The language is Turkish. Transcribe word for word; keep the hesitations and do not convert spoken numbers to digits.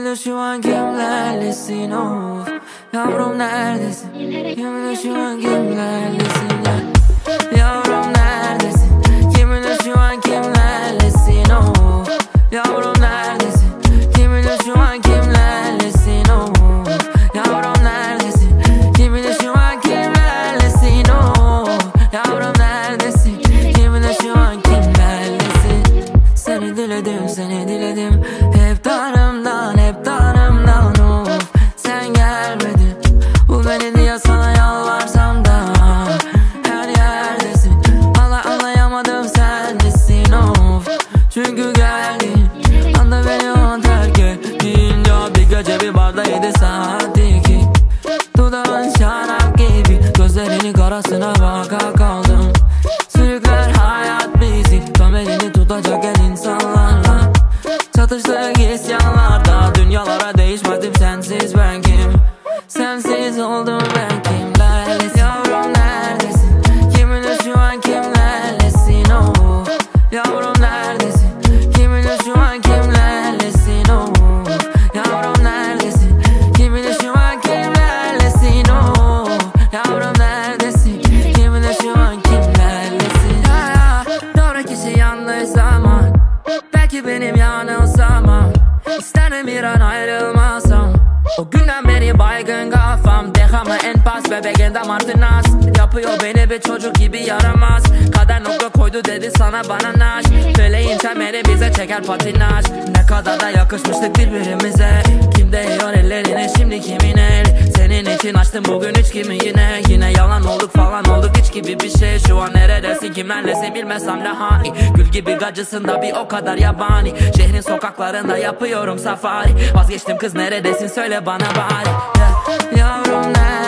bilir şu an kimlerlesin of. Yavrum neredesin? Kim bilir şu an kimlerlesin ya. Yavrum neredesin? Kim bilir şu an kimlerlesin of. Yavrum neredesin? Kim bilir şu an kimlerlesin of. Yavrum neredesin? Kim bilir şu an kimlerlesin of. Yavrum neredesin? Kim bilir şu an kimlerlesin. Seni diledim, seni diledim. Hep darımdan, hep darımdan of. Sen gelmedin. Bul beni diye sana yalvarsam da her yerdesin. Hala anlayamadım sen nesin of. Çünkü geldin anda beni on terk ettin. Ya bir gece bir barda yedi saat iki. Dudağın şarap gibi. Gözlerinin karasına baka kaldım. Sürükler hayat bizi. Tam elini tutacak el insanlarla. Çatıştık isyanlarda. Dünyalara değişmedim sensiz ben kim. Sensiz oldum ben kimlerlesin. Yavrum neredesin? Kim bilir şu an kimlerlesin oh. Yavrum neredesin? Kim bilir şu an kimlerlesin oh. Yavrum neredesin? Kim bilir şu an kimlerlesin oh. Yavrum neredesin? Kim bilir şu an kimlerlesin. Ya ya, doğru kişi yanlış zaman. Belki benim yanılsamam. İsterim bir an ayrılmasam. O günden beri baygın kafam. Dehama en pas bebeğinde martinas. Yapıyor beni bir çocuk gibi yaramaz. Kader nokta koydu dedi sana bana naş. Feleğin temeli bize çeker patinaj. Ne kadar da yakışmıştık birbirimize. Kim değiyor ellerine şimdi kimin el. Senin için açtım bugün üç kimi yine. Yine yalan olduk falan olduk hiç gibi bir şey. Şu an neredesin kimlerlesin bilmesem de hani. Gül gibi gacısın da bir o kadar yabani. Şehrin sokaklarında yapıyorum safari. Vazgeçtim kız neredesin söyle bana bari. Yavrum ne?